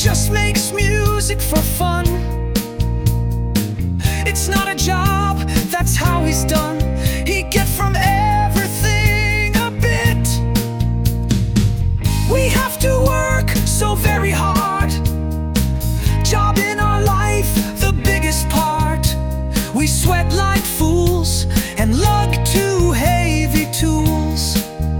just makes music for fun. It's not a job, that's how he's done. He get from everything a bit. We have to work so very hard. Job in our life, the biggest part. We sweat like fools and lug too heavy tools.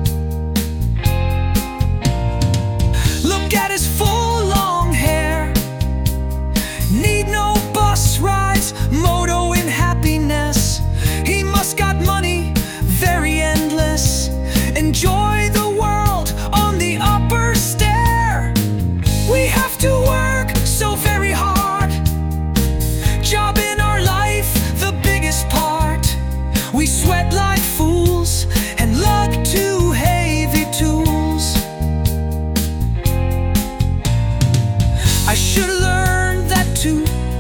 Look at his full long hair. Need no bus rides, moto in happiness. He must got money, very endless. Enjoy the world on the upper stair. We have to work so very hard. Job in our life, the biggest part. We sweat like fools and lug too heavy tools. I should learn that too.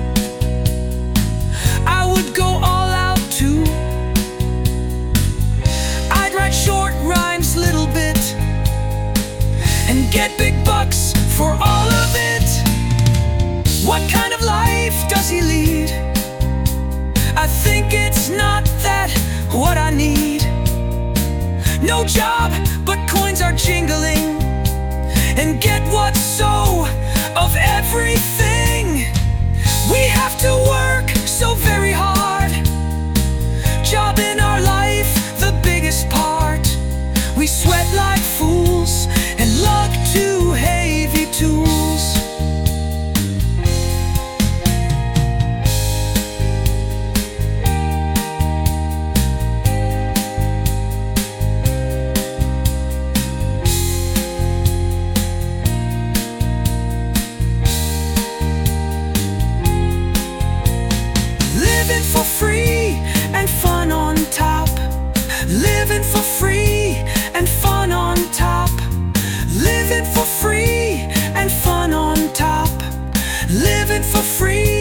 I would go all out too. I'd write short rhymes little bit and get big bucks for all of it. What kind of life does he lead? I think it's not that what I need. No job, but coins are jingling, and get what's so of everything. We have to work so very hard. Job in our life, the biggest part. We sweat like fools and lug too heavy tools. Living for free and fun on top. Living for free and fun on top. Living for free and fun on top. Living for free